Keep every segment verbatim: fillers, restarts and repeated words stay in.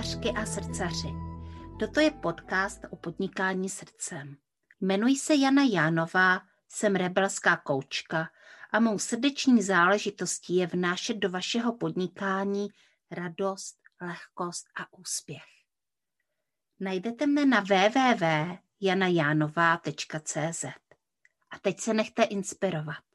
srdcařky a srdcaři. Toto je podcast o podnikání srdcem. Jmenuji se Jana Jánová, jsem rebelská koučka a mou srdeční záležitostí je vnášet do vašeho podnikání radost, lehkost a úspěch. Najdete mne na w w w tečka jana jánová tečka c z. A teď se nechte inspirovat.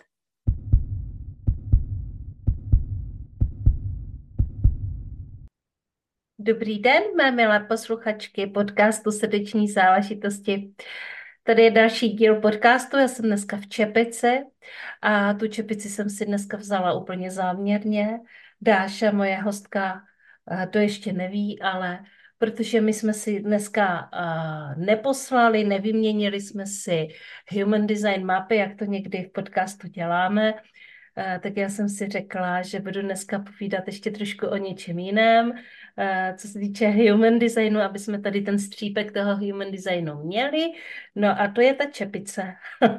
Dobrý den, mé milé posluchačky podcastu Srdeční záležitosti. Tady je další díl podcastu, já jsem dneska v čepici a tu čepici jsem si dneska vzala úplně záměrně. Dáša, moje hostka, to ještě neví, ale protože my jsme si dneska neposlali, nevyměnili jsme si human design mapy, jak to někdy v podcastu děláme, tak já jsem si řekla, že budu dneska povídat ještě trošku o něčem jiném, co se týče human designu, aby jsme tady ten střípek toho human designu měli. No a to je ta čepice.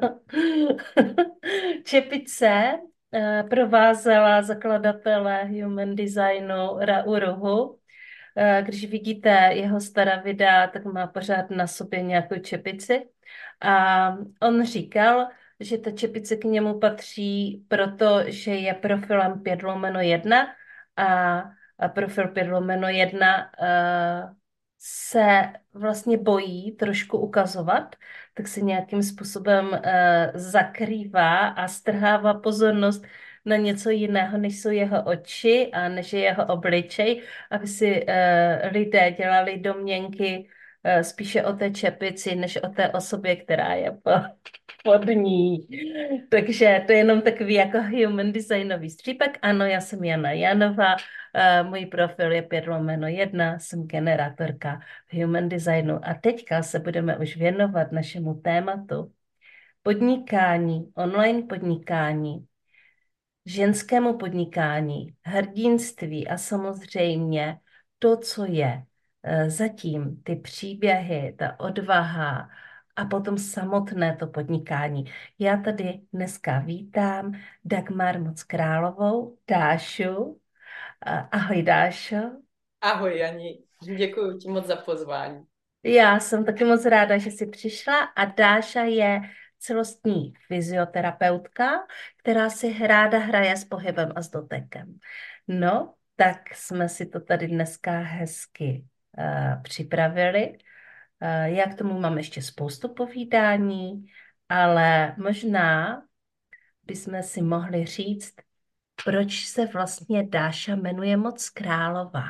Čepice provázela zakladatele human designu Rauruhu. Když vidíte jeho stará videa, tak má pořád na sobě nějakou čepici. A on říkal, že ta čepice k němu patří, protože je profilem pět lomeno jedna a, a profil pět lomeno jedna uh, se vlastně bojí trošku ukazovat, tak se nějakým způsobem uh, zakrývá a strhává pozornost na něco jiného, než jsou jeho oči a než je jeho obličej, aby si uh, lidé dělali domněnky uh, spíše o té čepici, než o té osobě, která je po, pod ní. Takže to je jenom takový jako human designový střípek. Ano, já jsem Jana Janová, uh, můj profil je pět lomeno jedna, jsem generátorka human designu a teďka se budeme už věnovat našemu tématu podnikání, online podnikání, ženskému podnikání, hrdinství a samozřejmě to, co je zatím, ty příběhy, ta odvaha a potom samotné to podnikání. Já tady dneska vítám Dagmar Moc-Královou, Dášu. Ahoj, Dášo. Ahoj, Jani. Děkuji ti moc za pozvání. Já jsem taky moc ráda, že jsi přišla a Dáša je celostní fyzioterapeutka, která si ráda hraje s pohybem a s dotekem. No, tak jsme si to tady dneska hezky uh, připravili. Uh, já k tomu mám ještě spoustu povídání, ale možná bychom si mohli říct, proč se vlastně Dáša jmenuje Moc-Králová.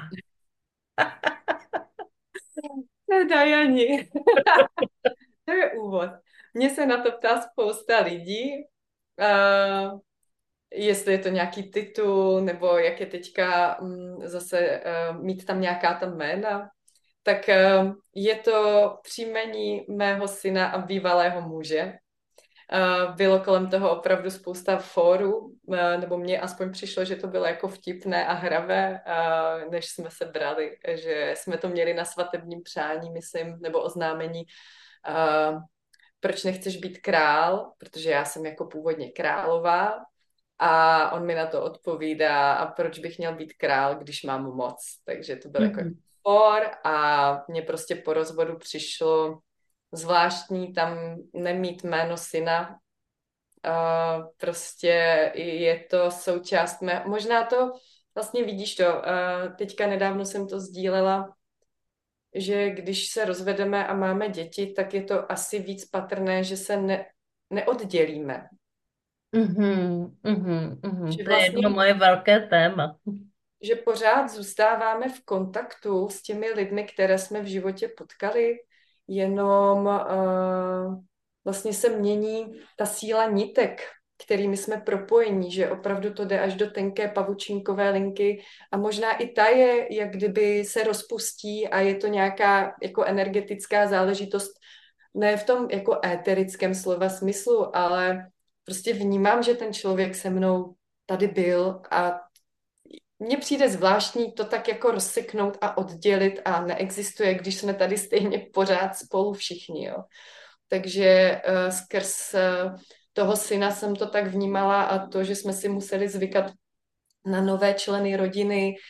Teda, Jani. To je úvod. Mně se na to ptá spousta lidí, uh, jestli je to nějaký titul, nebo jak je teďka um, zase uh, mít tam nějaká ta jména. Tak uh, je to příjmení mého syna a bývalého muže. Uh, bylo kolem toho opravdu spousta fórů, uh, nebo mně aspoň přišlo, že to bylo jako vtipné a hravé, uh, než jsme se brali, že jsme to měli na svatebním přání, myslím, nebo oznámení, uh, proč nechceš být král, protože já jsem jako původně králová a on mi na to odpovídá, a proč bych měl být král, když mám moc. Takže to byl mm-hmm. jako fór a mně prostě po rozvodu přišlo zvláštní tam nemít jméno syna. Uh, prostě je to součást mé... Možná to, vlastně vidíš to, uh, teďka nedávno jsem to sdílela, že když se rozvedeme a máme děti, tak je to asi víc patrné, že se ne, neoddělíme. Mm-hmm, mm-hmm, mm-hmm. Že To je vlastně, jedno moje velké téma. Že pořád zůstáváme v kontaktu s těmi lidmi, které jsme v životě potkali, jenom uh, vlastně se mění ta síla nitek, kterými jsme propojení, že opravdu to jde až do tenké pavučinkové linky a možná i ta je, jak kdyby se rozpustí a je to nějaká jako energetická záležitost, ne v tom jako éterickém slova smyslu, ale prostě vnímám, že ten člověk se mnou tady byl a mně přijde zvláštní to tak jako rozseknout a oddělit a neexistuje, když jsme tady stejně pořád spolu všichni, jo. Takže uh, skrz uh, toho syna jsem to tak vnímala a to, že jsme si museli zvykat na nové členy rodiny,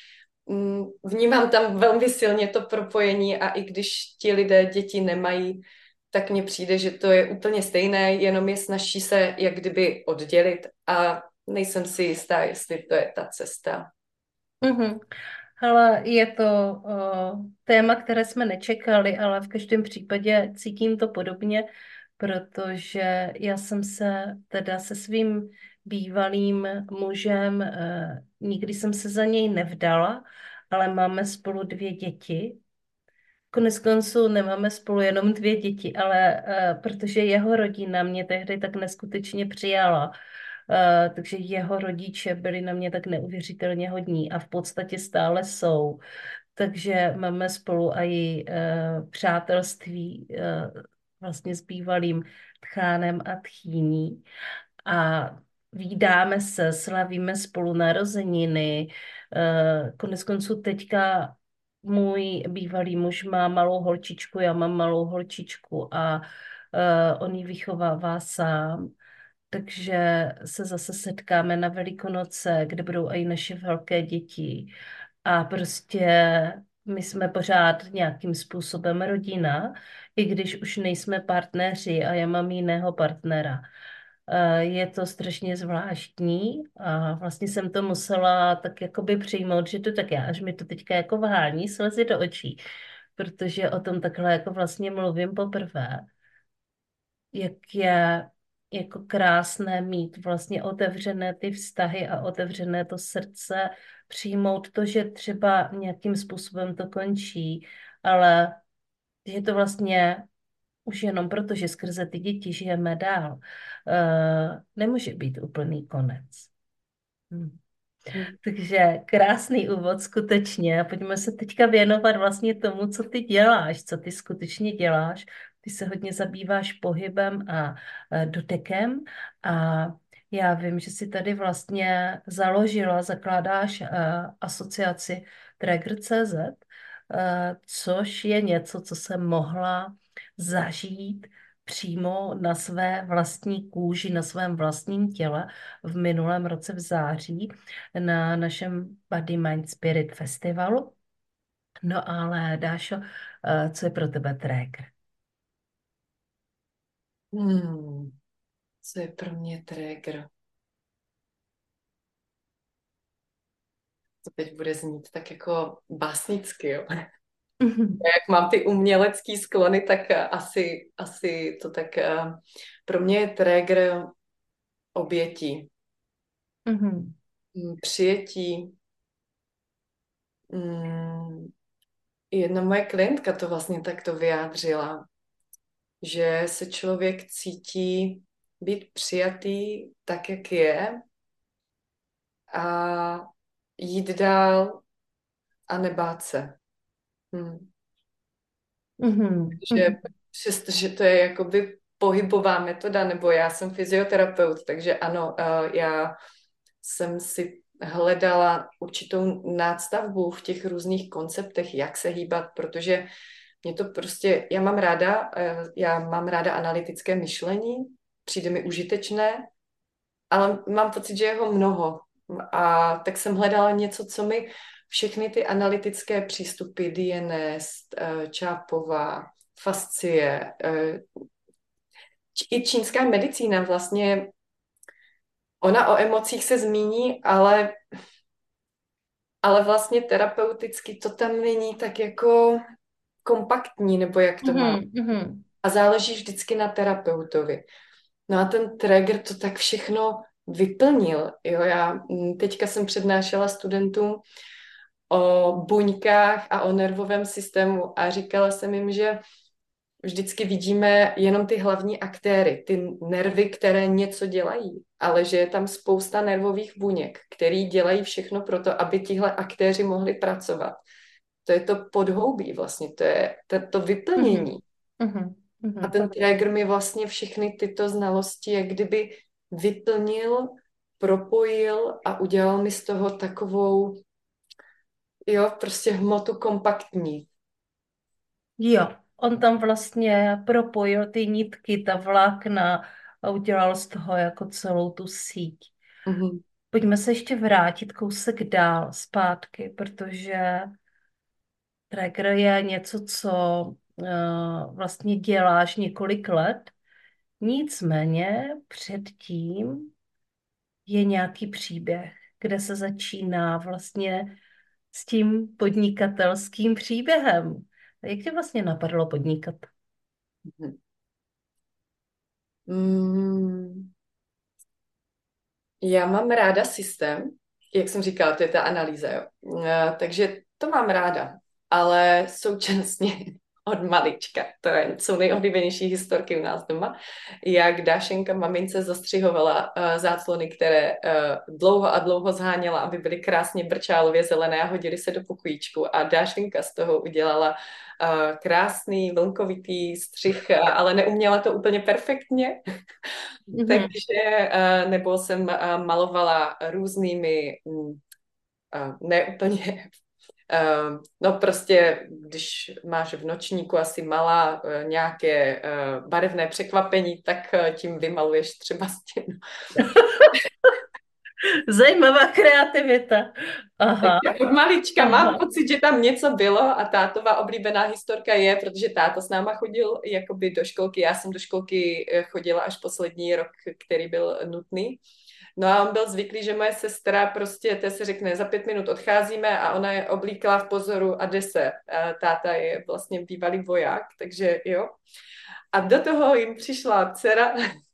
mm, vnímám tam velmi silně to propojení a i když ti lidé děti nemají, tak mně přijde, že to je úplně stejné, jenom je snaží se jak kdyby oddělit a nejsem si jistá, jestli to je ta cesta. Mhm. Ale je to uh, téma, které jsme nečekali, ale v každém případě cítím to podobně, protože já jsem se teda se svým bývalým mužem, uh, nikdy jsem se za něj nevdala, ale máme spolu dvě děti. Konec konců nemáme spolu jenom dvě děti, ale uh, protože jeho rodina mě tehdy tak neskutečně přijala, Uh, takže jeho rodiče byli na mě tak neuvěřitelně hodní a v podstatě stále jsou. Takže máme spolu i uh, přátelství uh, vlastně s bývalým tchánem a tchýní. A vídáme se, slavíme spolu narozeniny. Uh, konec konců teďka můj bývalý muž má malou holčičku, já mám malou holčičku a uh, on ji vychovává sám. Takže se zase setkáme na Velikonoce, kde budou i naše velké děti. A prostě my jsme pořád nějakým způsobem rodina, i když už nejsme partneři a já mám jiného partnera. Eh, Je to strašně zvláštní a vlastně jsem to musela tak jakoby přijmout, že to tak já, až mi to teďka jako vhání slzy do očí, protože o tom takhle jako vlastně mluvím poprvé, jak je jako krásné mít vlastně otevřené ty vztahy a otevřené to srdce, přijmout to, že třeba nějakým způsobem to končí, ale že to vlastně už jenom proto, že skrze ty děti žijeme dál, uh, nemůže být úplný konec. Hm. Takže krásný úvod skutečně. Pojďme se teďka věnovat vlastně tomu, co ty děláš, co ty skutečně děláš. Ty se hodně zabýváš pohybem a e, dotekem a já vím, že si tady vlastně založila, zakládáš uh, asociaci Tracker tečka cé zet, uh, což je něco, co jsem mohla zažít přímo na své vlastní kůži, na svém vlastním těle v minulém roce v září na našem Body Mind Spirit Festivalu. No ale Dášo, uh, co je pro tebe tracker? Hmm, co je pro mě trigger? To teď bude znít tak jako básnicky, jo. Jak mám ty umělecký sklony, tak asi, asi to tak pro mě je trigger obětí, Mhm. přijetí. Jedna moje klientka to vlastně takto vyjádřila, že se člověk cítí být přijatý tak, jak je a jít dál a nebát se. Hmm. Mhm. Že přestože to je jakoby pohybová metoda, nebo já jsem fyzioterapeut, takže ano, uh, já jsem si hledala určitou nástavbu v těch různých konceptech, jak se hýbat, protože mě to prostě, já mám ráda, uh, já mám ráda analytické myšlení, přijde mi užitečné, ale mám pocit, že je ho mnoho. A tak jsem hledala něco, co mi všechny ty analytické přístupy, D N S, Čápová, fascie, i čínská medicína vlastně, ona o emocích se zmíní, ale, ale vlastně terapeuticky to tam není tak jako kompaktní, nebo jak to má. Mhm. A záleží vždycky na terapeutovi. No a ten trigger to tak všechno vyplnil. Jo, já teďka jsem přednášela studentům o buňkách a o nervovém systému a říkala jsem jim, že vždycky vidíme jenom ty hlavní aktéry, ty nervy, které něco dělají, ale že je tam spousta nervových buněk, které dělají všechno pro to, aby tihle aktéři mohli pracovat. To je to podhoubí vlastně, to je to, to vyplnění. Mhm. Mhm. A ten trigger mi vlastně všechny tyto znalosti jak kdyby vyplnil, propojil a udělal mi z toho takovou, jo, prostě hmotu kompaktní. Jo, on tam vlastně propojil ty nitky, ta vlákna a udělal z toho jako celou tu síť. Mm-hmm. pojďme se ještě vrátit kousek dál zpátky, protože tracker je něco, co uh, vlastně děláš několik let. Nicméně předtím je nějaký příběh, kde se začíná vlastně s tím podnikatelským příběhem. Jak tě vlastně napadlo podnikat? Mm, já mám ráda systém, jak jsem říkala, to je ta analýza, jo. Eh, takže to mám ráda, ale současně od malička, to je, jsou nejoblíbenější historky u nás doma, jak Dášenka mamince zastřihovala uh, záclony, které uh, dlouho a dlouho zháněla, aby byly krásně brčálově zelené a hodily se do pokojíčku a Dášenka z toho udělala uh, krásný vlnkovitý střih, uh, ale neuměla to úplně perfektně. Mhm. Takže, uh, nebo jsem uh, malovala různými, um, uh, ne úplně Uh, no prostě, když máš v nočníku asi malá uh, nějaké uh, barevné překvapení, tak uh, tím vymaluješ třeba stěnu. Zajímavá kreativita. Aha. Takže od malička Aha. mám pocit, že tam něco bylo a tátová oblíbená historka je, protože táta s náma chodil jakoby do školky, já jsem do školky chodila až poslední rok, který byl nutný. No a on byl zvyklý, že moje sestra prostě, té se řekne, za pět minut odcházíme a ona je oblíklá v pozoru a jde se. A táta je vlastně bývalý voják, takže jo. A do toho jim přišla dcera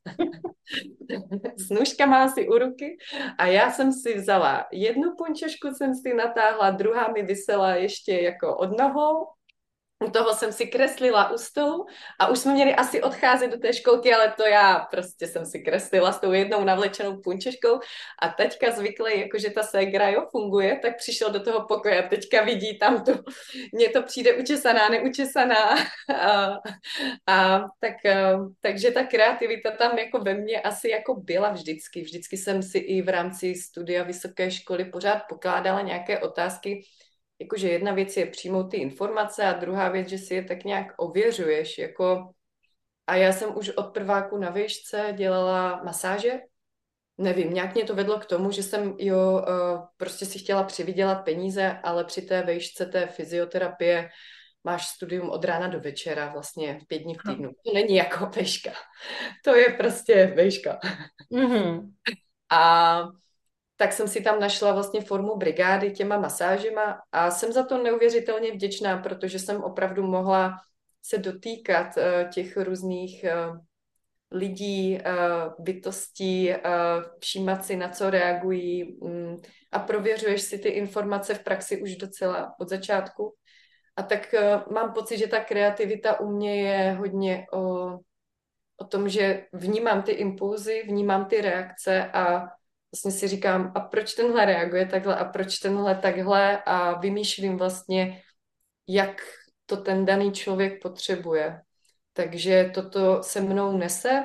s nůžkama asi u ruky a já jsem si vzala jednu punčošku, jsem si natáhla, druhá mi visela ještě jako od nohou. U toho jsem si kreslila u stolu a už jsme měli asi odcházet do té školky, ale to já prostě jsem si kreslila s tou jednou navlečenou punčeškou a teďka zvyklý, jakože ta ségra jo, funguje, tak přišel do toho pokoje a teďka vidí tam tu, mně to přijde učesaná, neučesaná a, a tak, takže ta kreativita tam jako ve mně asi jako byla vždycky. Vždycky jsem si i v rámci studia vysoké školy pořád pokládala nějaké otázky, jakože jedna věc je přijmout ty informace a druhá věc, že si je tak nějak ověřuješ. Jako... A já jsem už od prváku na výšce dělala masáže. Nevím, nějak mě to vedlo k tomu, že jsem jo, prostě si chtěla přivydělat peníze, ale při té výšce té fyzioterapie máš studium od rána do večera, vlastně pět dní v týdnu. To není jako vejška. To je prostě vejška. Mm-hmm. A tak jsem si tam našla vlastně formu brigády těma masážema a jsem za to neuvěřitelně vděčná, protože jsem opravdu mohla se dotýkat uh, těch různých uh, lidí, uh, bytostí, uh, všímat si, na co reagují um, a prověřuješ si ty informace v praxi už docela od začátku. A tak uh, mám pocit, že ta kreativita u mě je hodně o, o tom, že vnímám ty impulzy, vnímám ty reakce a vlastně si říkám, a proč tenhle reaguje takhle a proč tenhle takhle a vymýšlím vlastně, jak to ten daný člověk potřebuje. Takže toto se mnou nese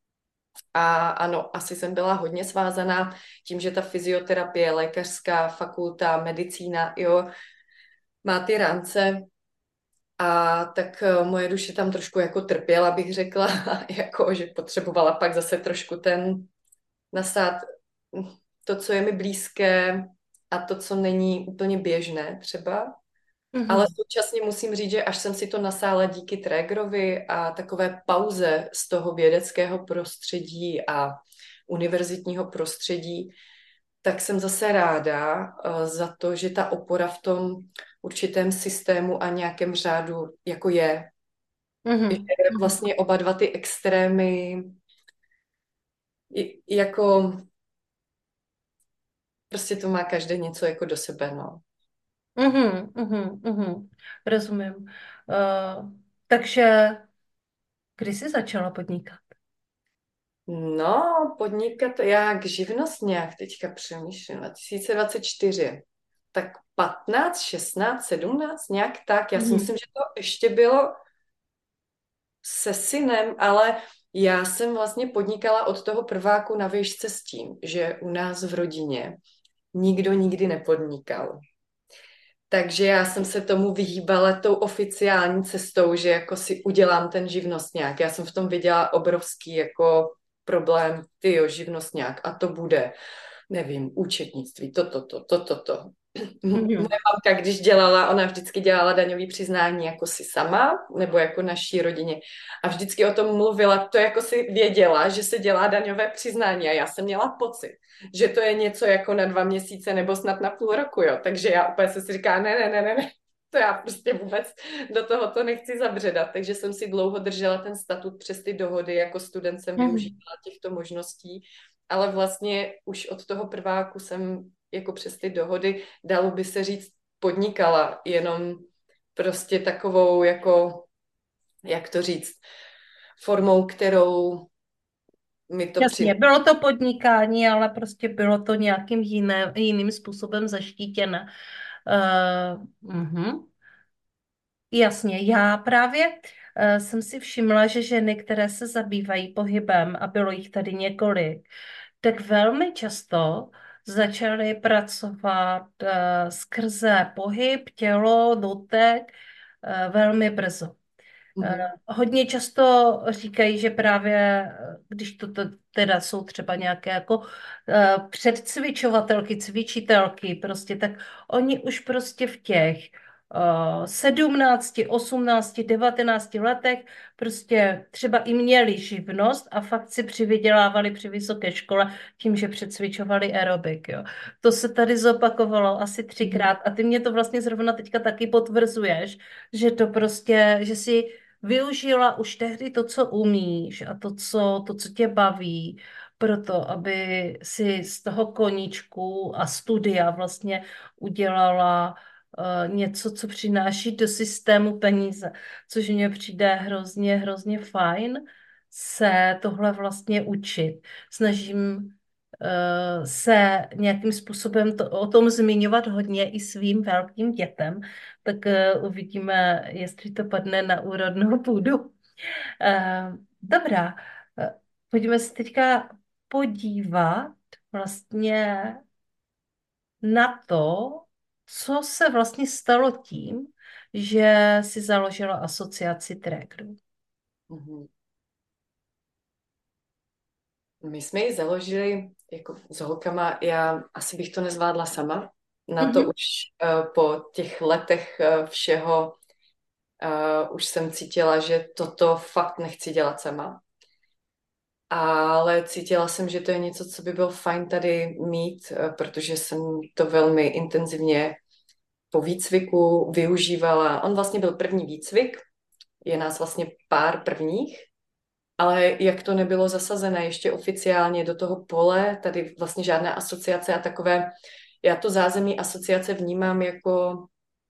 a ano, asi jsem byla hodně svázaná tím, že ta fyzioterapie, lékařská fakulta, medicína, jo, má ty rámce a tak moje duše tam trošku jako trpěla, bych řekla, jako, že potřebovala pak zase trošku ten nasát to, co je mi blízké a to, co není úplně běžné třeba. Mm-hmm. Ale současně musím říct, že až jsem si to nasála díky Traegerovi a takové pauze z toho vědeckého prostředí a univerzitního prostředí, tak jsem zase ráda uh, za to, že ta opora v tom určitém systému a nějakém řádu jako je. Mm-hmm. Že vlastně oba dva ty extrémy jako prostě to má každé něco jako do sebe, no. Uhum, uhum, uhum. Rozumím. Uh, takže kdy jsi začala podnikat? No, podnikat, jak živnostňák teďka přemýšlím, dva tisíce dvacet čtyři. Tak patnáct, šestnáct, sedmnáct, nějak tak. Já si Mhm. myslím, že to ještě bylo se synem, ale já jsem vlastně podnikala od toho prváku na výšce s tím, že u nás v rodině nikdo nikdy nepodnikal. Takže já jsem se tomu vyhýbala tou oficiální cestou, že jako si udělám ten živnostňák. Já jsem v tom viděla obrovský jako problém, tyjo, živnostňák a to bude. nevím, účetnictví, toto, to, toto, to. to. Mhm. Moje mamka, když dělala, ona vždycky dělala daňové přiznání jako si sama, nebo jako naší rodině. A vždycky o tom mluvila, to jako si věděla, že se dělá daňové přiznání. A já jsem měla pocit, že to je něco jako na dva měsíce nebo snad na půl roku, jo. Takže já úplně se si říká, ne, ne, ne, ne, ne. To já prostě vůbec do tohoto nechci zabředat. Takže jsem si dlouho držela ten statut přes ty dohody, jako student jsem Mhm. využívala těchto možností. Ale vlastně už od toho prváku jsem jako přes ty dohody, dalo by se říct, podnikala, jenom prostě takovou jako, jak to říct, formou, kterou mi to Jasně, při... bylo to podnikání, ale prostě bylo to nějakým jiné, jiným způsobem zaštítěné. Uh, uh-huh. Jasně, já právě uh, jsem si všimla, že ženy, které se zabývají pohybem, a bylo jich tady několik, tak velmi často začaly pracovat uh, skrze pohyb, tělo, dotek uh, velmi brzo. Eh, Mhm. Hodně často říkají, že právě, eh, když to t- teda jsou třeba nějaké jako eh, předcvičovatelky, cvičitelky, prostě, tak oni už prostě v těch eh, sedmnácti, osmnácti, devatenácti letech prostě třeba i měli živnost a fakt si přivydělávali při vysoké škole tím, že přecvičovali aerobik, jo. To se tady zopakovalo asi třikrát a ty mě to vlastně zrovna teďka taky potvrzuješ, že to prostě, že si využila už tehdy to, co umíš a to, co, to, co tě baví, proto, aby si z toho koníčku a studia vlastně udělala uh, něco, co přináší do systému peníze, což mně přijde hrozně, hrozně fajn se tohle vlastně učit. Snažím uh, se nějakým způsobem to, o tom zmiňovat hodně i svým velkým dětem, tak uh, uvidíme, jestli to padne na úrodnou půdu. Uh, dobrá, uh, pojďme se teďka podívat vlastně na to, co se vlastně stalo tím, že si založila asociaci trackerů. Mhm. My jsme ji založili jako s holkama, já asi bych to nezvládla sama. Na to Mhm. už uh, po těch letech uh, všeho uh, už jsem cítila, že toto fakt nechci dělat sama. Ale cítila jsem, že to je něco, co by bylo fajn tady mít, uh, protože jsem to velmi intenzivně po výcviku využívala. On vlastně byl první výcvik, je nás vlastně pár prvních, ale jak to nebylo zasazené ještě oficiálně do toho pole, tady vlastně žádná asociace a takové, já to zázemí asociace vnímám jako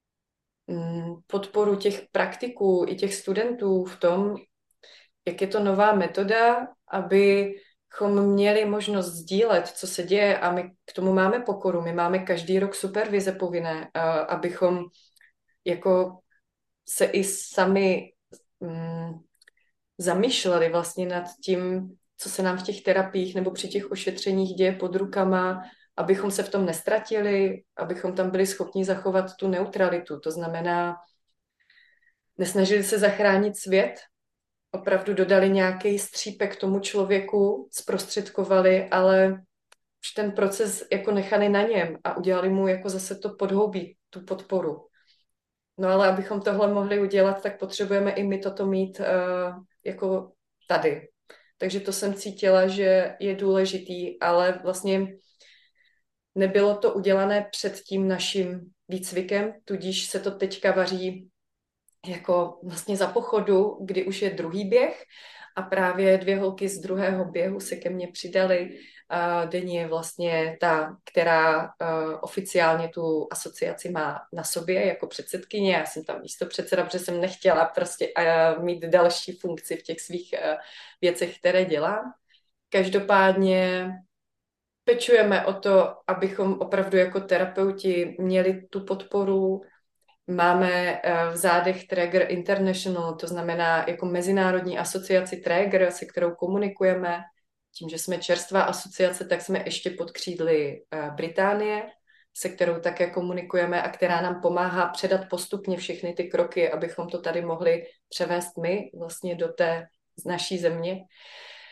mm, podporu těch praktiků i těch studentů v tom, jak je to nová metoda, abychom měli možnost sdílet, co se děje a my k tomu máme pokoru. My máme každý rok supervize povinné, a abychom jako se i sami mm, zamýšleli vlastně nad tím, co se nám v těch terapiích nebo při těch ošetřeních děje pod rukama, abychom se v tom nestratili, abychom tam byli schopni zachovat tu neutralitu. To znamená, nesnažili se zachránit svět, opravdu dodali nějaký střípek tomu člověku, zprostředkovali, ale už ten proces jako nechali na něm a udělali mu jako zase to podhoubí, tu podporu. No ale abychom tohle mohli udělat, tak potřebujeme i my toto mít uh, jako tady. Takže to jsem cítila, že je důležitý, ale vlastně nebylo to udělané před tím naším výcvikem, tudíž se to teďka vaří jako vlastně za pochodu, kdy už je druhý běh a právě dvě holky z druhého běhu se ke mně přidaly. Uh, Denní je vlastně ta, která uh, oficiálně tu asociaci má na sobě jako předsedkyně. Já jsem tam místo předseda, protože jsem nechtěla prostě uh, mít další funkci v těch svých uh, věcech, které dělám. Každopádně pečujeme o to, abychom opravdu jako terapeuti měli tu podporu. Máme v zádech Traeger International, to znamená jako mezinárodní asociaci Traeger, se kterou komunikujeme. Tím, že jsme čerstvá asociace, tak jsme ještě pod křídly Británie, se kterou také komunikujeme a která nám pomáhá předat postupně všechny ty kroky, abychom to tady mohli převést my vlastně do té z naší země.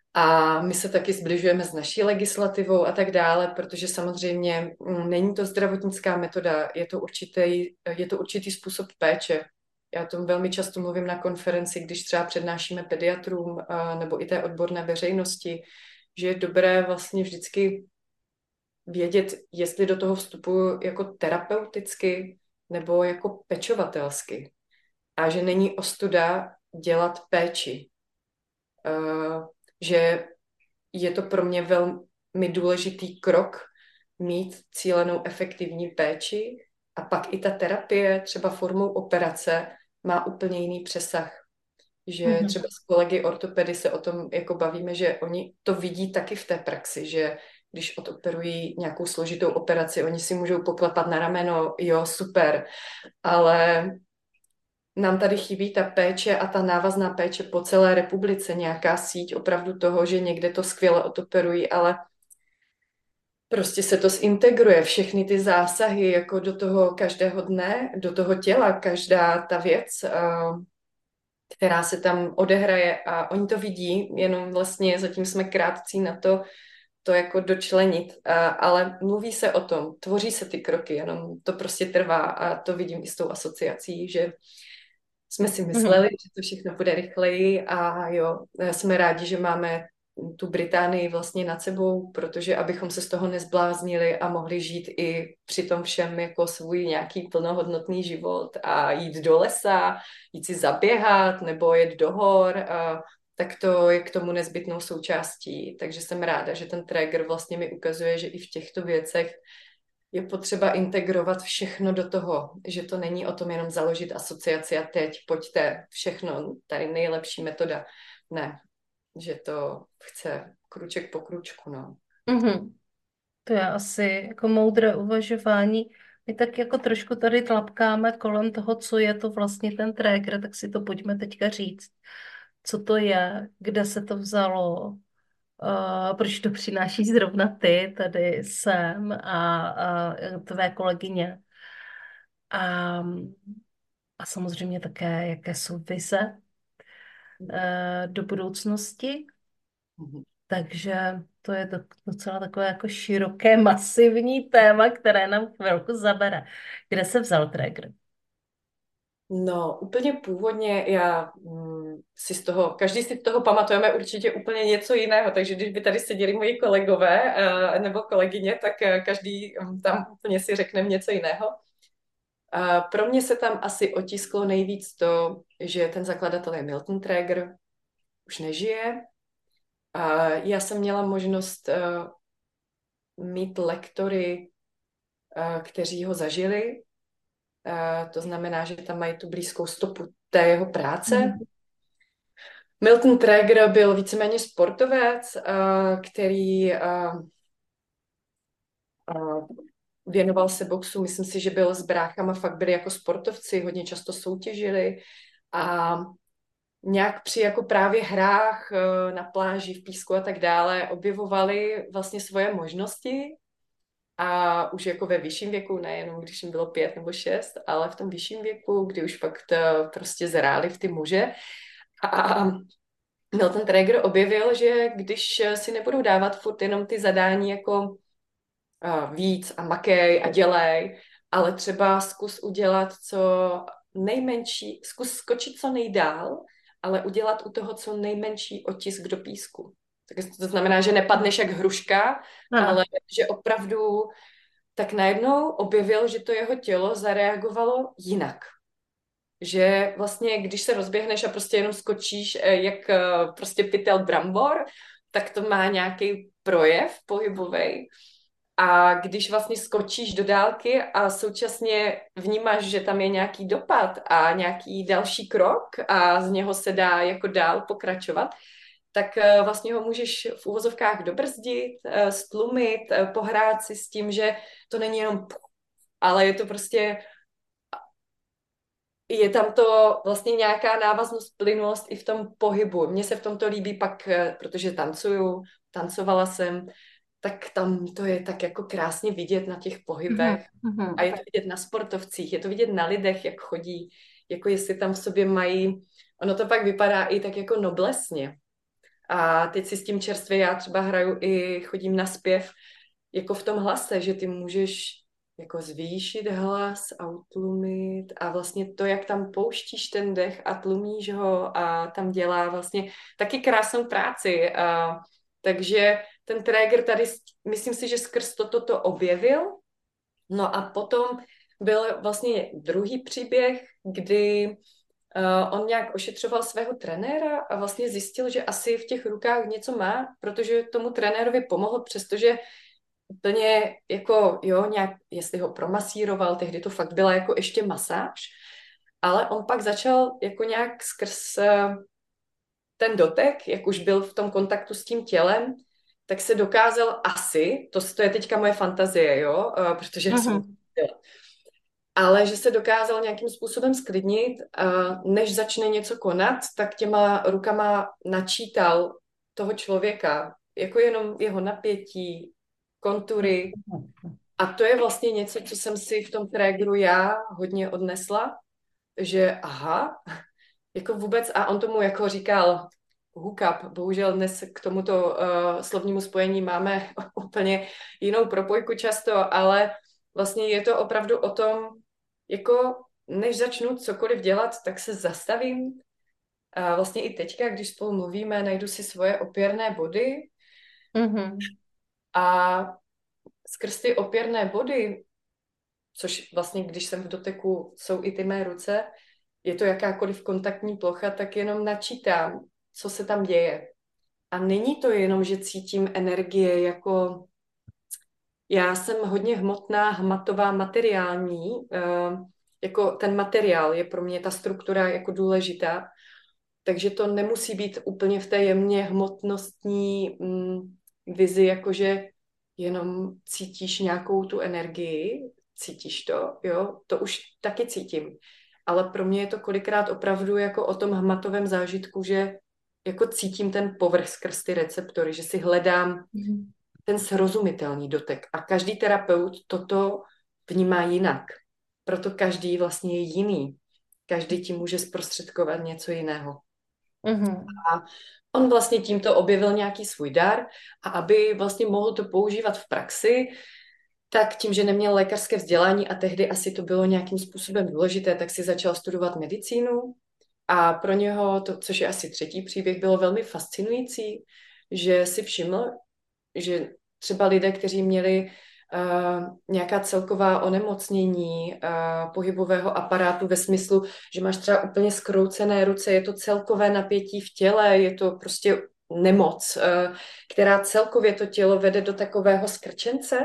A my se taky zbližujeme s naší legislativou a tak dále, protože samozřejmě mm, není to zdravotnická metoda, je to určitý, je to určitý způsob péče. Já o tom velmi často mluvím na konferenci, když třeba přednášíme pediatrům a, nebo i té odborné veřejnosti, že je dobré vlastně vždycky vědět, jestli do toho vstupuju jako terapeuticky nebo jako pečovatelsky. A že není ostuda dělat péči. Uh, že je to pro mě velmi důležitý krok mít cílenou efektivní péči a pak i ta terapie třeba formou operace má úplně jiný přesah. Že Mhm. třeba s kolegy ortopedy se o tom jako bavíme, že oni to vidí taky v té praxi, že když odoperují nějakou složitou operaci, oni si můžou poklepat na rameno, jo, super, ale nám tady chybí ta péče a ta návazná péče po celé republice, nějaká síť opravdu toho, že někde to skvěle odoperují, ale prostě se to zintegruje, všechny ty zásahy jako do toho každého dne, do toho těla, každá ta věc, která se tam odehraje a oni to vidí, jenom vlastně zatím jsme krátcí na to, to jako dočlenit, a, ale mluví se o tom, tvoří se ty kroky, jenom to prostě trvá a to vidím i s tou asociací, že jsme si mysleli, mm. že to všechno bude rychleji a jo, jsme rádi, že máme tu Británii vlastně nad sebou, protože abychom se z toho nezbláznili a mohli žít i při tom všem jako svůj nějaký plnohodnotný život a jít do lesa, jít si zaběhat nebo jet do hor, a tak to je k tomu nezbytnou součástí. Takže jsem ráda, že ten Traeger vlastně mi ukazuje, že i v těchto věcech je potřeba integrovat všechno do toho, že to není o tom jenom založit asociaci a teď pojďte, všechno, tady nejlepší metoda. Ne, že to chce kruček po kručku, no. Mhm. To je asi jako moudré uvažování. My tak jako trošku tady tlapkáme kolem toho, co je to vlastně ten Traeger, tak si to pojďme teďka říct. Co to je, kde se to vzalo, uh, proč to přináší zrovna ty tady sem a, a tvé kolegyně. A, a samozřejmě také, jaké jsou vize uh, do budoucnosti. Mhm. Takže to je docela takové jako široké, masivní téma, které nám chvilku zabere. Kde se vzal Traeger? No, úplně původně já mm, si z toho, každý si z toho pamatujeme určitě úplně něco jiného, takže když by tady seděli moji kolegové uh, nebo kolegyně, tak uh, každý um, tam úplně si řekne něco jiného. Uh, pro mě se tam asi otisklo nejvíc to, že ten zakladatel je Milton Traeger, už nežije. Uh, já jsem měla možnost uh, mít lektory, uh, kteří ho zažili. Uh, to znamená, že tam mají tu blízkou stopu té jeho práce. Mm. Milton Traeger byl víceméně sportovec, uh, který uh, uh, věnoval se boxu. Myslím si, že byl s bráchama, fakt byli jako sportovci, hodně často soutěžili a nějak při jako právě hrách uh, na pláži, v písku a tak dále objevovali vlastně svoje možnosti a už jako ve vyšším věku, nejenom když jim bylo pět nebo šest, ale v tom vyšším věku, kdy už fakt uh, prostě zráli v ty muže. A Milton Traeger objevil, že když si nebudou dávat furt jenom ty zadání jako uh, víc a makej a dělej, ale třeba zkus udělat co nejmenší, zkus skočit co nejdál, ale udělat u toho co nejmenší otisk do písku. Tak to znamená, že nepadneš jak hruška, Ano. ale že opravdu tak najednou objevil, že to jeho tělo zareagovalo jinak. Že vlastně, když se rozběhneš a prostě jenom skočíš jak prostě pytel brambor, tak to má nějaký projev pohybový. A když vlastně skočíš do dálky a současně vnímáš, že tam je nějaký dopad a nějaký další krok a z něho se dá jako dál pokračovat, tak vlastně ho můžeš v uvozovkách dobrzdit, stlumit, pohrát si s tím, že to není jenom ale je to prostě je tam to vlastně nějaká návaznost, plynulost i v tom pohybu. Mně se v tomto líbí pak, protože tancuju, tancovala jsem, tak tam to je tak jako krásně vidět na těch pohybech. Mm-hmm. A je to vidět na sportovcích, je to vidět na lidech, jak chodí, jako jestli tam v sobě mají, ono to pak vypadá i tak jako noblesně. A teď si s tím čerstvě já třeba hraju i chodím na zpěv jako v tom hlase, že ty můžeš jako zvýšit hlas a utlumit a vlastně to, jak tam pouštíš ten dech a tlumíš ho a tam dělá vlastně taky krásnou práci. A, takže ten Traeger tady, myslím si, že skrz toto to objevil. No a potom byl vlastně druhý příběh, kdy uh, on nějak ošetřoval svého trenéra a vlastně zjistil, že asi v těch rukách něco má, protože tomu trenérovi pomohl, přestože úplně jako, jo, nějak, jestli ho promasíroval, tehdy to fakt byla jako ještě masáž, ale on pak začal jako nějak skrz uh, ten dotek, jak už byl v tom kontaktu s tím tělem, tak se dokázal asi, to, to je teďka moje fantazie, jo, uh, protože já jsem Mhm. ale že se dokázal nějakým způsobem sklidnit a než začne něco konat, tak těma rukama načítal toho člověka, jako jenom jeho napětí, kontury. A to je vlastně něco, co jsem si v tom Traegeru já hodně odnesla, že aha, jako vůbec, a on tomu jako říkal hookup, bohužel dnes k tomuto uh, slovnímu spojení máme úplně jinou propojku často, ale vlastně je to opravdu o tom, jako než začnu cokoliv dělat, tak se zastavím. A vlastně i teďka, když spolu mluvíme, najdu si svoje opěrné body Mhm. a skrz ty opěrné body, což vlastně, když jsem v doteku, jsou i ty mé ruce, je to jakákoliv kontaktní plocha, tak jenom načítám, co se tam děje. A není to jenom, že cítím energie jako... Já jsem hodně hmotná, hmatová, materiální, uh, jako ten materiál je pro mě ta struktura jako důležitá, takže to nemusí být úplně v té jemně hmotnostní mm, vizi, jakože jenom cítíš nějakou tu energii, cítíš to, jo, to už taky cítím, ale pro mě je to kolikrát opravdu jako o tom hmatovém zážitku, že jako cítím ten povrch skrz ty receptory, že si hledám Mhm. ten srozumitelný dotek. A každý terapeut toto vnímá jinak. Proto každý vlastně je jiný. Každý ti může zprostředkovat něco jiného. Mhm. A on vlastně tímto objevil nějaký svůj dar a aby vlastně mohl to používat v praxi, tak tím, že neměl lékařské vzdělání a tehdy asi to bylo nějakým způsobem důležité, tak si začal studovat medicínu a pro něho, to, což je asi třetí příběh, bylo velmi fascinující, že si všiml, že třeba lidé, kteří měli uh, nějaká celková onemocnění uh, pohybového aparátu ve smyslu, že máš třeba úplně zkroucené ruce, je to celkové napětí v těle, je to prostě nemoc, uh, která celkově to tělo vede do takového skrčence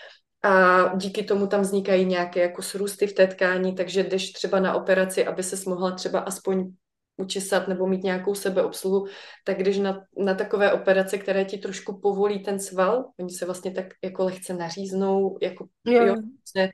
a díky tomu tam vznikají nějaké jako srůsty v té tkání, takže jdeš třeba na operaci, aby ses mohla třeba aspoň učesat nebo mít nějakou sebeobsluhu, tak když na, na takové operace, které ti trošku povolí ten sval, oni se vlastně tak jako lehce naříznou, jako, Jo. jo,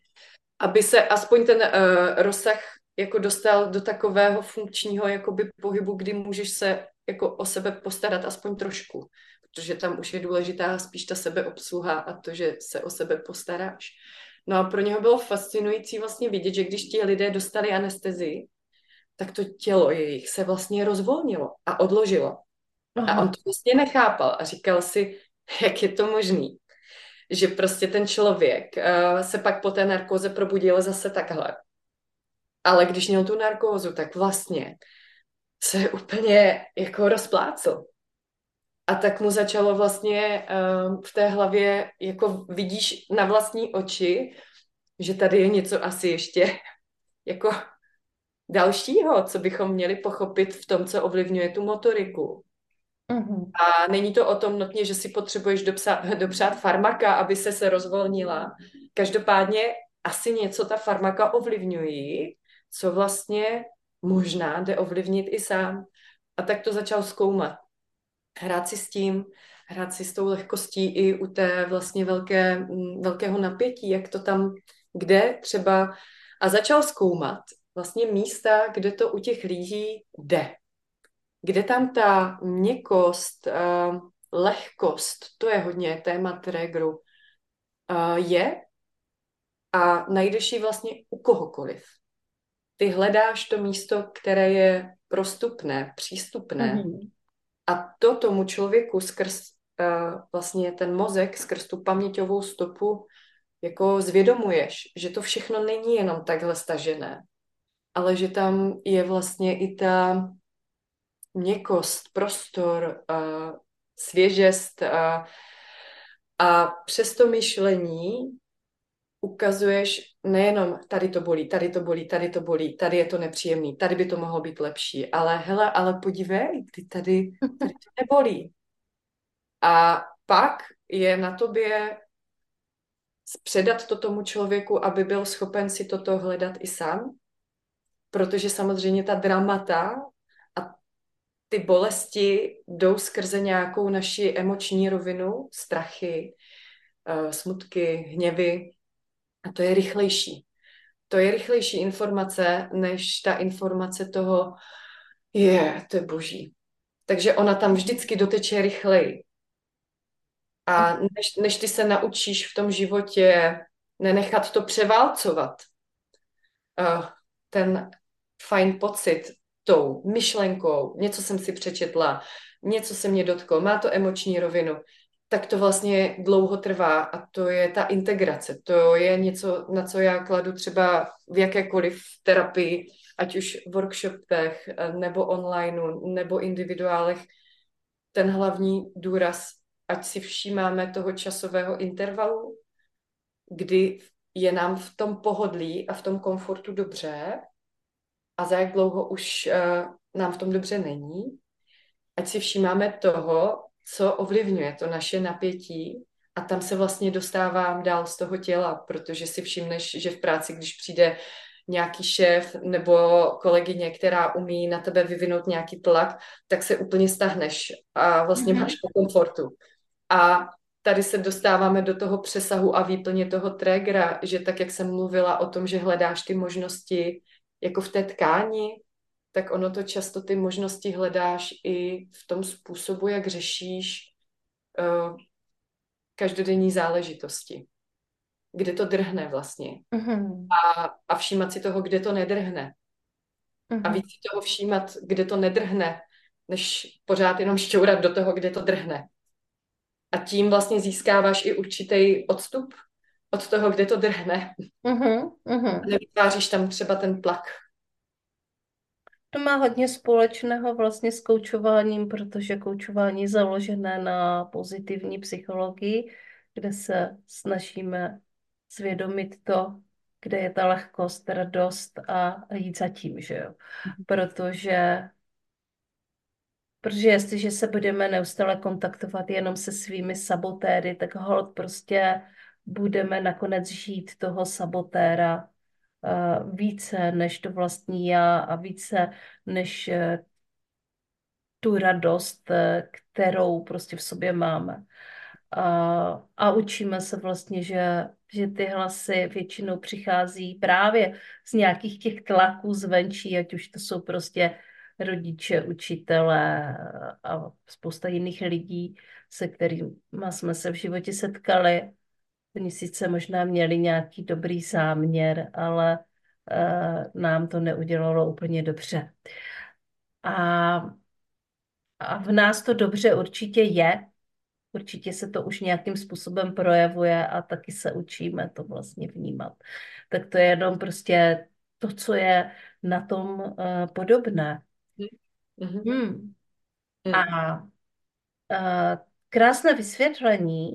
aby se aspoň ten uh, rozsah jako dostal do takového funkčního jakoby pohybu, kdy můžeš se jako o sebe postarat aspoň trošku, protože tam už je důležitá spíš ta sebeobsluha a to, že se o sebe postaráš. No a pro něho bylo fascinující vlastně vidět, že když ti lidé dostali anestezii, tak to tělo jejich se vlastně rozvolnilo a odložilo. Aha. A on to vlastně nechápal a říkal si, jak je to možný, že prostě ten člověk uh, se pak po té narkóze probudil zase takhle. Ale když měl tu narkózu, tak vlastně se úplně jako rozplácel. A tak mu začalo vlastně uh, v té hlavě, jako vidíš na vlastní oči, že tady je něco asi ještě jako dalšího, co bychom měli pochopit v tom, co ovlivňuje tu motoriku. Mhm. A není to o tom nutně, že si potřebuješ dopsat, dopřát farmaka, aby se se rozvolnila. Každopádně asi něco ta farmaka ovlivňují, co vlastně možná jde ovlivnit i sám. A tak to začal zkoumat. Hrát si s tím, hrát si s tou lehkostí i u té vlastně velké, velkého napětí, jak to tam, kde třeba. A začal zkoumat vlastně místa, kde to u těch lidí jde. Kde tam ta měkkost, uh, lehkost, to je hodně téma Traegeru, uh, je a najdeš ji vlastně u kohokoliv. Ty hledáš to místo, které je prostupné, přístupné. Mhm. A to tomu člověku skrz uh, vlastně ten mozek, skrz tu paměťovou stopu jako zvědomuješ, že to všechno není jenom takhle stažené, ale že tam je vlastně i ta měkkost, prostor, uh, svěžest uh, a přes to myšlení ukazuješ nejenom tady to bolí, tady to bolí, tady to bolí, tady je to nepříjemný, tady by to mohlo být lepší, ale hele, ale podívej, ty tady, tady to nebolí. A pak je na tobě předat to tomu člověku, aby byl schopen si toto hledat i sám, protože samozřejmě ta dramata a ty bolesti jdou skrze nějakou naši emoční rovinu, strachy, smutky, hněvy a to je rychlejší. To je rychlejší informace, než ta informace toho, je, to je boží. Takže ona tam vždycky doteče rychleji. A než, než ty se naučíš v tom životě nenechat to převálcovat, uh, ten fajn pocit tou myšlenkou, něco jsem si přečetla, něco se mě dotklo, má to emoční rovinu, tak to vlastně dlouho trvá a to je ta integrace. To je něco, na co já kladu třeba v jakékoliv terapii, ať už v workshopech, nebo onlineu, nebo individuálech. Ten hlavní důraz, ať si všímáme toho časového intervalu, kdy je nám v tom pohodlí a v tom komfortu dobře a za jak dlouho už uh, nám v tom dobře není. Ať si všímáme toho, co ovlivňuje to naše napětí a tam se vlastně dostávám dál z toho těla, protože si všimneš, že v práci, když přijde nějaký šéf nebo kolegyně, která umí na tebe vyvinout nějaký tlak, tak se úplně stahneš a vlastně mm-hmm. máš po komfortu. A tady se dostáváme do toho přesahu a výplně toho trégera, že tak, jak jsem mluvila o tom, že hledáš ty možnosti jako v té tkáni, tak ono to často ty možnosti hledáš i v tom způsobu, jak řešíš uh, každodenní záležitosti. Kde to drhne vlastně. Mm-hmm. A, a všímat si toho, kde to nedrhne. Mm-hmm. A víc si toho všímat, kde to nedrhne, než pořád jenom šťourat do toho, kde to drhne. A tím vlastně získáváš i určitý odstup od toho, kde to drhne. Mm-hmm. A nevytváříš tam třeba ten tlak. To má hodně společného vlastně s koučováním, protože koučování je založené na pozitivní psychologii, kde se snažíme zvědomit to, kde je ta lehkost, radost a jít za tím, že jo. Protože, protože jestliže se budeme neustále kontaktovat jenom se svými sabotéry, tak holt prostě budeme nakonec žít toho sabotéra Uh, více než to vlastní já a více než uh, tu radost, uh, kterou prostě v sobě máme. Uh, a učíme se vlastně, že, že ty hlasy většinou přichází právě z nějakých těch tlaků zvenčí, ať už to jsou prostě rodiče, učitelé a spousta jiných lidí, se kterými jsme se v životě setkali. Oni sice možná měli nějaký dobrý záměr, ale uh, nám to neudělalo úplně dobře. A, a v nás to dobře určitě je, určitě se to už nějakým způsobem projevuje a taky se učíme to vlastně vnímat. Tak to je jenom prostě to, co je na tom uh, podobné. Mm-hmm. Hmm. A uh, krásné vysvětlení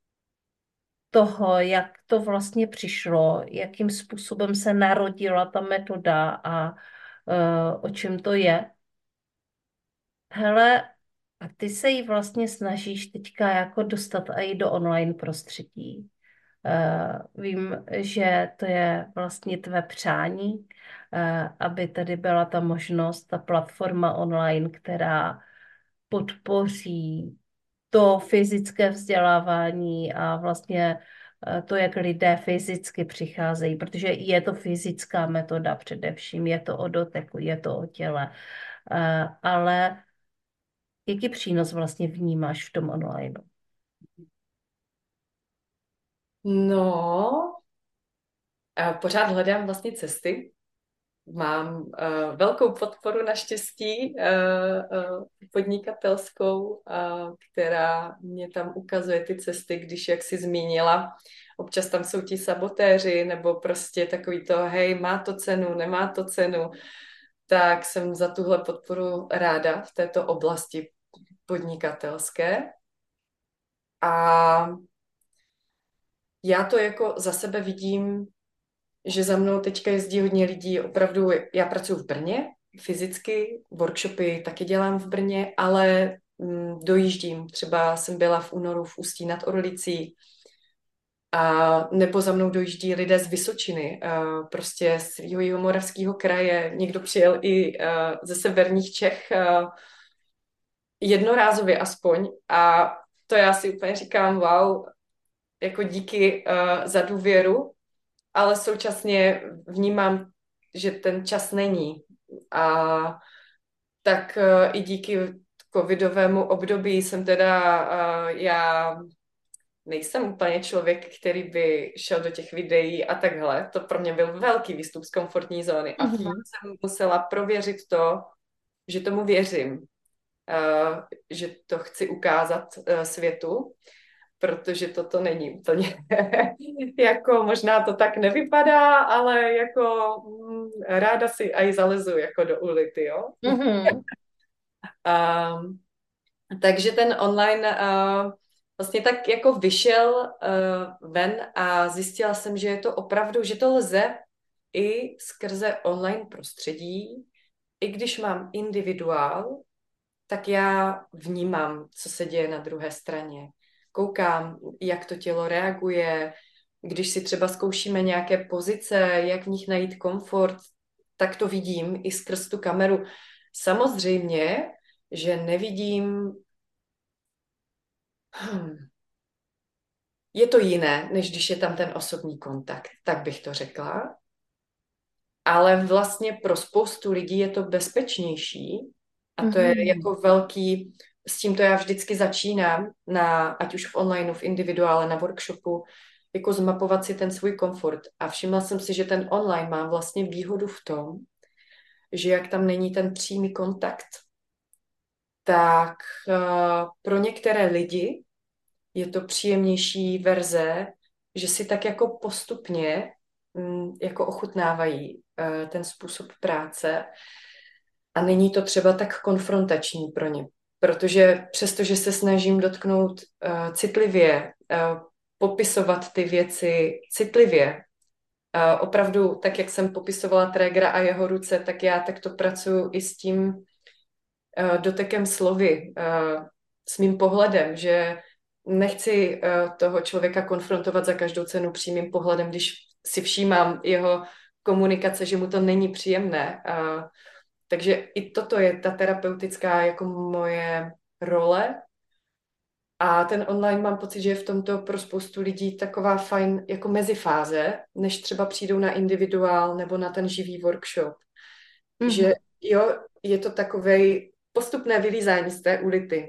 toho, jak to vlastně přišlo, jakým způsobem se narodila ta metoda a uh, o čem to je. Hele, a ty se jí vlastně snažíš teďka jako dostat i do online prostředí. Uh, vím, že to je vlastně tvé přání, uh, aby tady byla ta možnost, ta platforma online, která podpoří to fyzické vzdělávání a vlastně to, jak lidé fyzicky přicházejí, protože je to fyzická metoda především, je to o doteku, je to o těle, ale jaký přínos vlastně vnímáš v tom online? No, pořád hledám vlastně cesty, mám uh, velkou podporu naštěstí uh, uh, podnikatelskou, uh, která mě tam ukazuje ty cesty, když, jak jsi zmínila, občas tam jsou ti sabotéři, nebo prostě takový to, hej, má to cenu, nemá to cenu, tak jsem za tuhle podporu ráda v této oblasti podnikatelské. A já to jako za sebe vidím, že za mnou teďka jezdí hodně lidí, opravdu, já pracuji v Brně, fyzicky, workshopy taky dělám v Brně, ale mm, dojíždím, třeba jsem byla v únoru v Ústí nad Orlicí, a nebo za mnou dojíždí lidé z Vysočiny, uh, prostě z Jihomoravského kraje, někdo přijel i uh, ze severních Čech, uh, jednorázově aspoň, a to já si úplně říkám, wow, jako díky uh, za důvěru, ale současně vnímám, že ten čas není. A tak uh, i díky covidovému období jsem teda, uh, já nejsem úplně člověk, který by šel do těch videí a takhle. To pro mě byl velký výstup z komfortní zóny. A Mhm. jsem musela prověřit to, že tomu věřím. Uh, že to chci ukázat uh, světu, protože toto není úplně jako možná to tak nevypadá, ale jako mm, ráda si aj zalezu jako do ulity, jo. Mhm. Um, takže ten online uh, vlastně tak jako vyšel uh, ven a zjistila jsem, že je to opravdu, že to lze i skrze online prostředí, i když mám individuál, tak já vnímám, co se děje na druhé straně. Koukám, jak to tělo reaguje, když si třeba zkoušíme nějaké pozice, jak v nich najít komfort, tak to vidím i skrz tu kameru. Samozřejmě, že nevidím... Hmm. Je to jiné, než když je tam ten osobní kontakt, tak bych to řekla. Ale vlastně pro spoustu lidí je to bezpečnější a to je jako velký, s tímto já vždycky začínám, na, ať už v online, v individuále, na workshopu, jako zmapovat si ten svůj komfort. A všimla jsem si, že ten online má vlastně výhodu v tom, že jak tam není ten přímý kontakt, tak uh, pro některé lidi je to příjemnější verze, že si tak jako postupně um, jako ochutnávají uh, ten způsob práce a není to třeba tak konfrontační pro ně. Protože přestože se snažím dotknout uh, citlivě, uh, popisovat ty věci citlivě, uh, opravdu tak, jak jsem popisovala Trégera a jeho ruce, tak já takto pracuji i s tím uh, dotekem slovy, uh, s mým pohledem, že nechci uh, toho člověka konfrontovat za každou cenu přímým pohledem, když si všímám jeho komunikace, že mu to není příjemné. Uh, takže i toto je ta terapeutická jako moje role. A ten online mám pocit, že je v tomto pro spoustu lidí taková fajn jako mezifáze, než třeba přijdou na individuál nebo na ten živý workshop. Mm-hmm. Že jo, je to takové postupné vylízání z té ulity.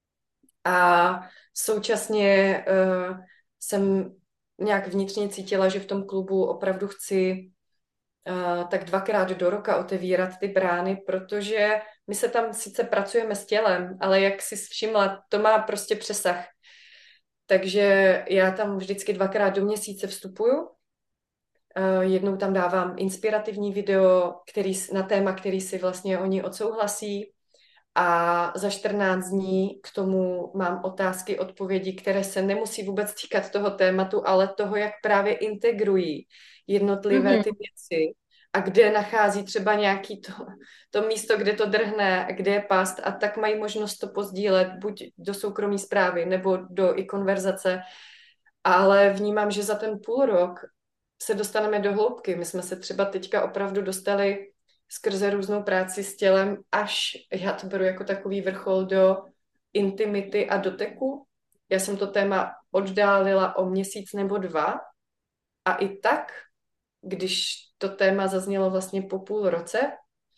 A současně uh, jsem nějak vnitřně cítila, že v tom klubu opravdu chci Uh, tak dvakrát do roka otevírat ty brány, protože my se tam sice pracujeme s tělem, ale jak jsi všimla, to má prostě přesah. Takže já tam vždycky dvakrát do měsíce vstupuju. Uh, jednou tam dávám inspirativní video, který, na téma, který si vlastně oni odsouhlasí, a za čtrnáct dní k tomu mám otázky, odpovědi, které se nemusí vůbec týkat toho tématu, ale toho, jak právě integrují jednotlivé mm-hmm. ty věci a kde nachází třeba nějaký to, to místo, kde to drhne, kde je past, a tak mají možnost to pozdílet buď do soukromí zprávy nebo do i konverzace. Ale vnímám, že za ten půl rok se dostaneme do hloubky. My jsme se třeba teďka opravdu dostali skrze různou práci s tělem, až já to beru jako takový vrchol do intimity a doteku. Já jsem to téma oddálila o měsíc nebo dva a i tak, když to téma zaznělo vlastně po půl roce,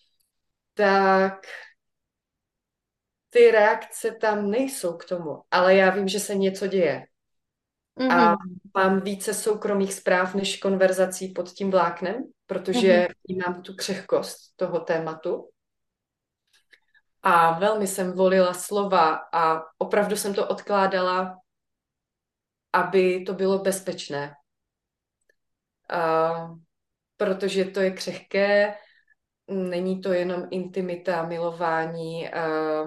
tak ty reakce tam nejsou k tomu, ale já vím, že se něco děje. a Mhm. mám více soukromých zpráv než konverzací pod tím vláknem, protože Mhm. mám tu křehkost toho tématu. A velmi jsem volila slova a opravdu jsem to odkládala, aby to bylo bezpečné. A protože to je křehké, není to jenom intimita, milování, a, a,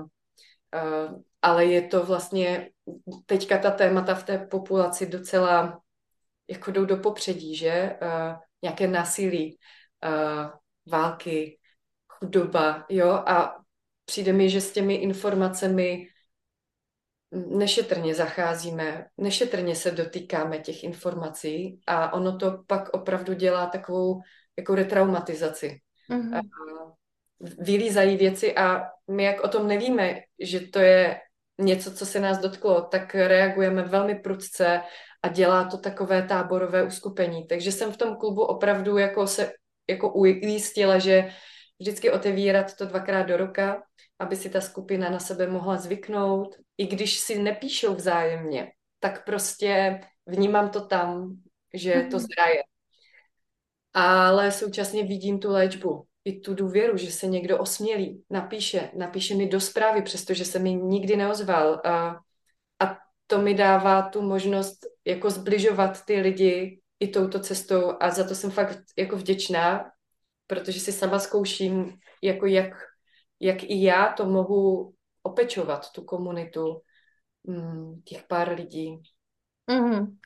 ale je to vlastně, teďka ta témata v té populaci docela jako jdou do popředí, že? A, nějaké násilí, a, války, chudoba, jo? A přijde mi, že s těmi informacemi nešetrně zacházíme, nešetrně se dotýkáme těch informací a ono to pak opravdu dělá takovou jako retraumatizaci. A Mhm. vylízají věci a my jak o tom nevíme, že to je něco, co se nás dotklo, tak reagujeme velmi prudce a dělá to takové táborové uskupení. Takže jsem v tom klubu opravdu jako se jako ujistila, že vždycky otevírat to dvakrát do roka, aby si ta skupina na sebe mohla zvyknout. I když si nepíšou vzájemně, tak prostě vnímám to tam, že to Mhm. zraje. Ale současně vidím tu léčbu, i tu důvěru, že se někdo osmělí, napíše, napíše mi do zprávy, přestože se mi nikdy neozval. A, a to mi dává tu možnost jako zbližovat ty lidi i touto cestou a za to jsem fakt jako vděčná, protože si sama zkouším, jako jak, jak i já to mohu opečovat, tu komunitu, mm, těch pár lidí. Mhm.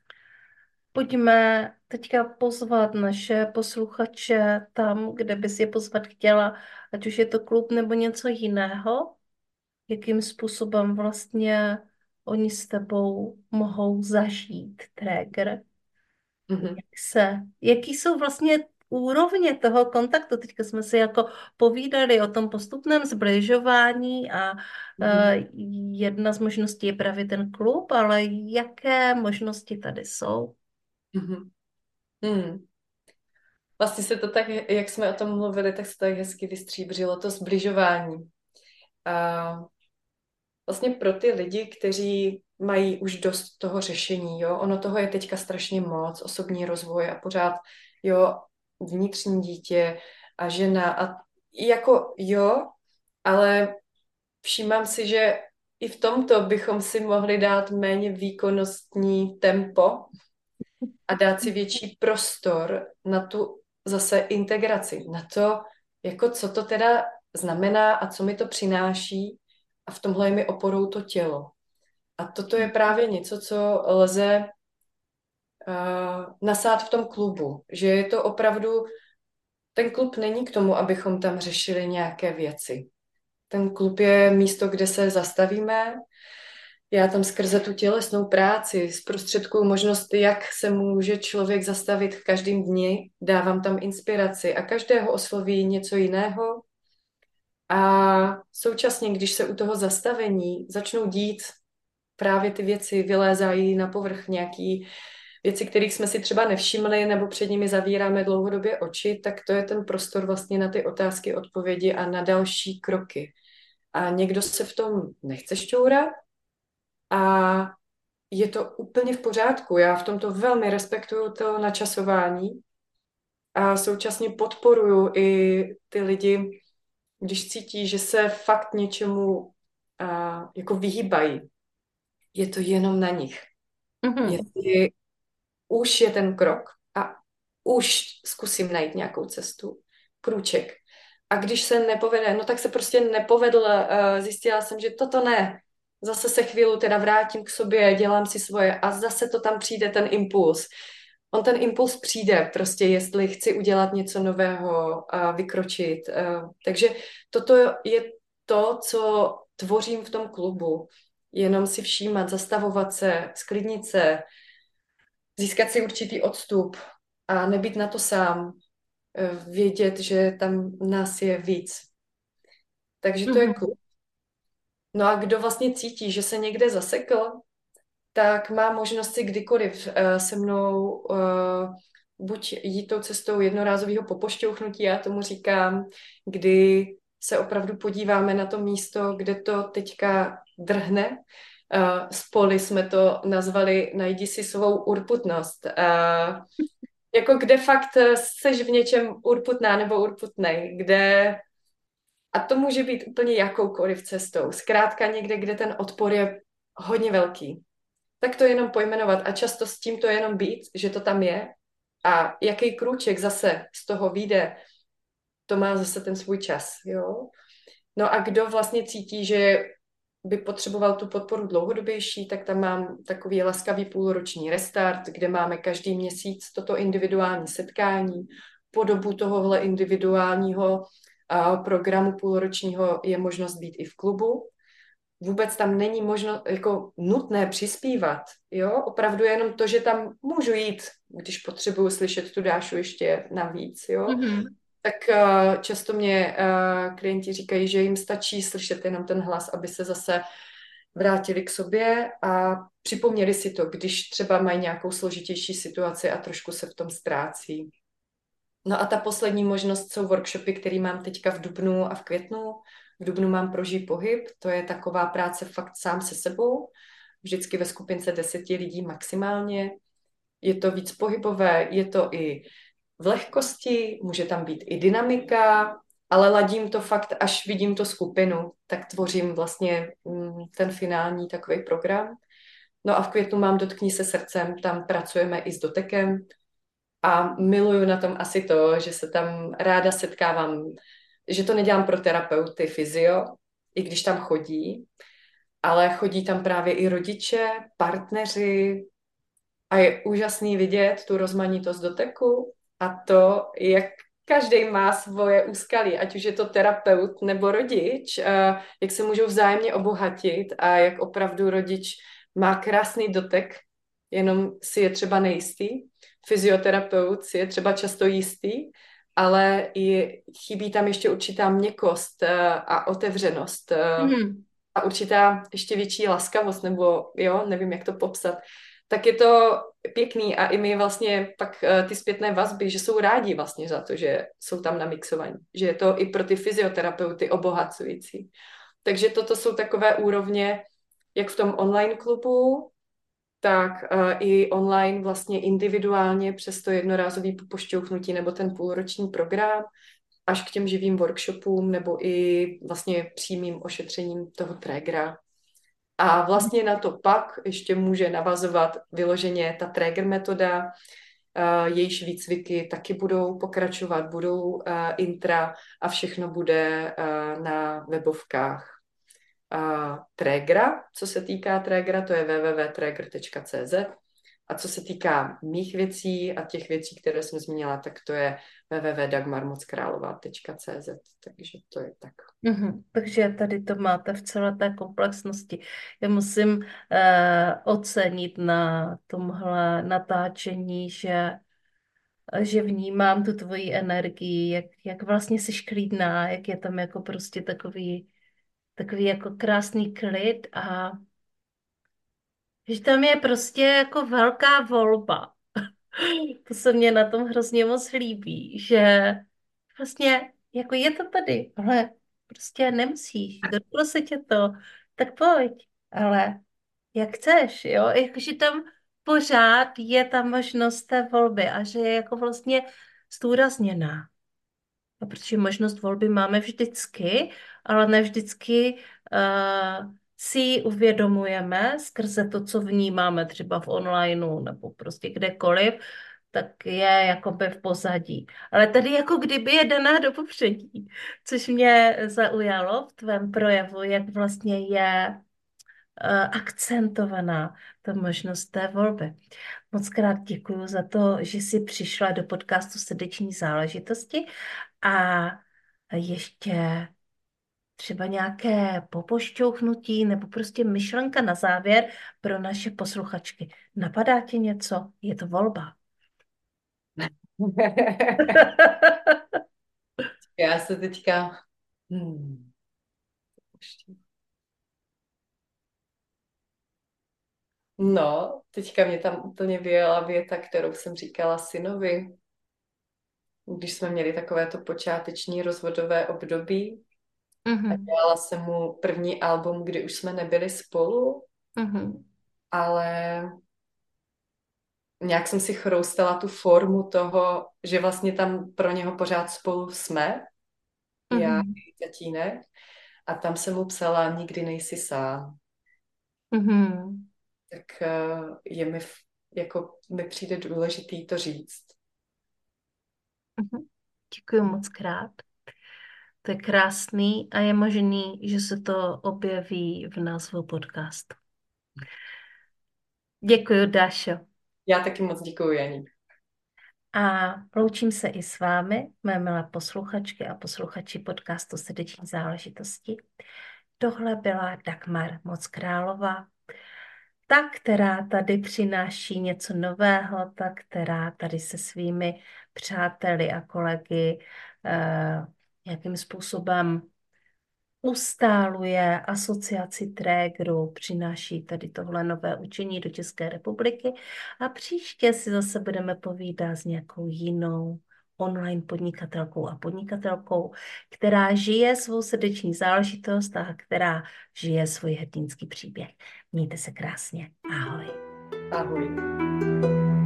Pojďme teďka pozvat naše posluchače tam, kde bys je pozvat chtěla, ať už je to klub nebo něco jiného, jakým způsobem vlastně oni s tebou mohou zažít Traeger. Mhm. Jak se, jaký jsou vlastně úrovně toho kontaktu? Teďka jsme si jako povídali o tom postupném zbližování a Mhm. eh, jedna z možností je právě ten klub, ale jaké možnosti tady jsou? Mhm. Mhm. Vlastně se to tak, jak jsme o tom mluvili, tak se to tak hezky vystříbřilo, to zbližování. A vlastně pro ty lidi, kteří mají už dost toho řešení, jo, ono toho je teďka strašně moc, osobní rozvoj a pořád, jo, vnitřní dítě a žena a jako jo, ale všímám si, že i v tomto bychom si mohli dát méně výkonnostní tempo a dát si větší prostor na tu zase integraci, na to, jako co to teda znamená a co mi to přináší a v tomhle je mi oporou to tělo. A toto je právě něco, co lze uh, nasát v tom klubu, že je to opravdu, ten klub není k tomu, abychom tam řešili nějaké věci. Ten klub je místo, kde se zastavíme. Já tam skrze tu tělesnou práci zprostředkuju možnost, jak se může člověk zastavit v každém dni. Dávám tam inspiraci a každého osloví něco jiného. A současně, když se u toho zastavení začnou dít právě ty věci, vylézají na povrch nějaký věci, kterých jsme si třeba nevšimli nebo před nimi zavíráme dlouhodobě oči, tak to je ten prostor vlastně na ty otázky, odpovědi a na další kroky. A někdo se v tom nechce šťourat a je to úplně v pořádku. Já v tomto velmi respektuju to načasování a současně podporuju i ty lidi, když cítí, že se fakt něčemu a, jako vyhýbají. Je to jenom na nich. Mhm. Jestli už je ten krok a už zkusím najít nějakou cestu, krůček. A když se nepovede, no tak se prostě nepovedl, zjistila jsem, že toto ne. Zase se chvíli teda vrátím k sobě, dělám si svoje a zase to tam přijde ten impuls. On ten impuls přijde, prostě jestli chci udělat něco nového a vykročit. Takže toto je to, co tvořím v tom klubu. Jenom si všímat, zastavovat se, sklidnit se, získat si určitý odstup a nebýt na to sám, vědět, že tam nás je víc. Takže to je Mhm. klub. No a kdo vlastně cítí, že se někde zasekl, tak má možnost si kdykoliv uh, se mnou uh, buď jít tou cestou jednorázového popošťouchnutí, já tomu říkám, kdy se opravdu podíváme na to místo, kde to teďka drhne Uh, spoli jsme to nazvali najdi si svou urputnost. Uh, jako kde fakt seš v něčem urputná nebo urputnej, kde a to může být úplně jakoukoliv cestou. Zkrátka někde, kde ten odpor je hodně velký. Tak to jenom pojmenovat a často s tím to jenom být, že to tam je a jaký krůček zase z toho vyjde, to má zase ten svůj čas, jo. No a kdo vlastně cítí, že by potřeboval tu podporu dlouhodobější, tak tam mám takový laskavý půlroční restart, kde máme každý měsíc toto individuální setkání. Po dobu tohohle individuálního a, programu půlročního je možnost být i v klubu. Vůbec tam není možno jako nutné přispívat, jo? Opravdu jenom to, že tam můžu jít, když potřebuju slyšet tu Dášu ještě navíc, jo? Mm-hmm. Tak uh, často mě uh, klienti říkají, že jim stačí slyšet jenom ten hlas, aby se zase vrátili k sobě a připomněli si to, když třeba mají nějakou složitější situaci a trošku se v tom ztrácí. No a ta poslední možnost jsou workshopy, které mám teďka v dubnu a v květnu. V dubnu mám Prožij pohyb, to je taková práce fakt sám se sebou, vždycky ve skupince deseti lidí maximálně. Je to víc pohybové, je to i v lehkosti, může tam být i dynamika, ale ladím to fakt, až vidím tu skupinu, tak tvořím vlastně ten finální takový program. No a v květnu mám Dotkni se srdcem, tam pracujeme i s dotekem a miluju na tom asi to, že se tam ráda setkávám, že to nedělám pro terapeuty fyzio, i když tam chodí, ale chodí tam právě i rodiče, partneři a je úžasný vidět tu rozmanitost doteku a to, jak každý má svoje úskalí, ať už je to terapeut nebo rodič, jak se můžou vzájemně obohatit a jak opravdu rodič má krásný dotek, jenom si je třeba nejistý. Fyzioterapeut si je třeba často jistý, ale i chybí tam ještě určitá měkkost a otevřenost mm. a určitá ještě větší laskavost, nebo jo, nevím, jak to popsat. Tak je to pěkný a i my vlastně pak ty zpětné vazby, že jsou rádi vlastně za to, že jsou tam namixovaní, že je to i pro ty fyzioterapeuty obohacující. Takže toto jsou takové úrovně, jak v tom online klubu, tak uh, i online vlastně individuálně přes to jednorázový pošťouchnutí nebo ten půlroční program, až k těm živým workshopům nebo i vlastně přímým ošetřením toho trégera. A vlastně na to pak ještě může navazovat vyloženě ta Traeger metoda, uh, jejíž výcviky taky budou pokračovat, budou uh, intra a všechno bude uh, na webovkách uh, Traegera. Co se týká Traegera, to je w w w tečka traeger tečka c z. A co se týká mých věcí a těch věcí, které jsem zmínila, tak to je w w w tečka dagmar mockrálova tečka c z. Takže to je tak. Mm-hmm. Takže tady to máte v celé té komplexnosti. Já musím uh, ocenit na tomhle natáčení, že, že vnímám tu tvoji energii, jak, jak vlastně jsi klidná, jak je tam jako prostě takový, takový jako krásný klid a že tam je prostě jako velká volba. To se mně na tom hrozně moc líbí, že vlastně jako je to tady, ale prostě nemusíš, dotklo se tě to, tak pojď, ale jak chceš, jo, jakože tam pořád je ta možnost té volby a že je jako vlastně zdůrazněná. A protože možnost volby máme vždycky, ale ne vždycky uh, si ji uvědomujeme skrze to, co vnímáme třeba v onlineu nebo prostě kdekoliv, tak je jakoby v pozadí. Ale tady jako kdyby je daná do popředí, což mě zaujalo v tvém projevu, jak vlastně je uh, akcentovaná ta možnost té volby. Moc krát děkuju za to, že jsi přišla do podcastu Srdeční záležitosti a ještě třeba nějaké popošťouchnutí nebo prostě myšlenka na závěr pro naše posluchačky. Napadá tě něco? Je to volba. Já se teďka... Hmm. No, teďka mě tam úplně vyjela věta, kterou jsem říkala synovi, když jsme měli takové to počáteční rozvodové období. Mm-hmm. A dělala jsem mu první album, kdy už jsme nebyli spolu. Mhm. ale nějak jsem si chroustala tu formu toho, že vlastně tam pro něho pořád spolu jsme, já Mhm. i tatínek, a tam jsem mu psala, nikdy nejsi sám. Mhm. Tak eh, je mi, v- jako mi přijde důležitý to říct. Mhm. Děkuji moc krát. To je krásný a je možný, že se to objeví v názvu podcastu. Děkuji, Dášo. Já taky moc děkuji, Janí. A loučím se i s vámi, mé milé posluchačky a posluchači podcastu Srdeční záležitosti. Tohle byla Dagmar Mocskrálová, ta, která tady přináší něco nového, ta, která tady se svými přáteli a kolegy eh, nějakým způsobem ustáluje asociaci trégrů, přináší tady tohle nové učení do České republiky a příště si zase budeme povídat s nějakou jinou online podnikatelkou a podnikatelkou, která žije svou srdeční záležitost a která žije svůj hrdinský příběh. Mějte se krásně. Ahoj. Ahoj.